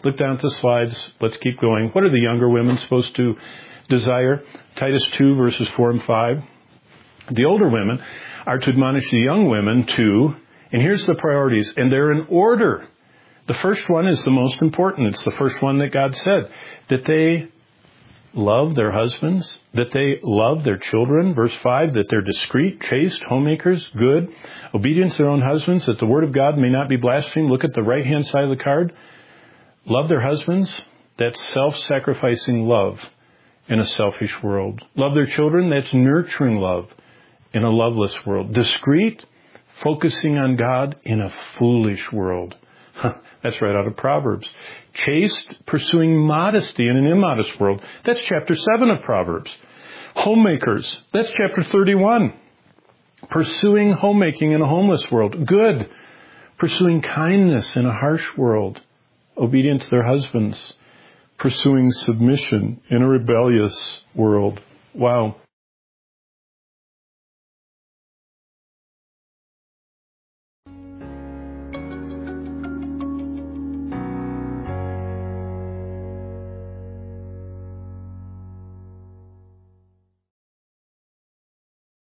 Look down at the slides. Let's keep going. What are the younger women supposed to desire? Titus 2, verses 4 and 5. The older women are to admonish the young women to, and here's the priorities, and they're in order. The first one is the most important. It's the first one that God said, that they love their husbands, that they love their children. Verse 5, that they're discreet, chaste, homemakers, good, obedient to their own husbands, that the word of God may not be blasphemed. Look at the right-hand side of the card. Love their husbands. That's self-sacrificing love in a selfish world. Love their children. That's nurturing love in a loveless world. Discreet, focusing on God in a foolish world. That's right out of Proverbs. Chaste, pursuing modesty in an immodest world. That's chapter 7 of Proverbs. Homemakers. That's chapter 31. Pursuing homemaking in a homeless world. Good. Pursuing kindness in a harsh world. Obedient to their husbands. Pursuing submission in a rebellious world. Wow.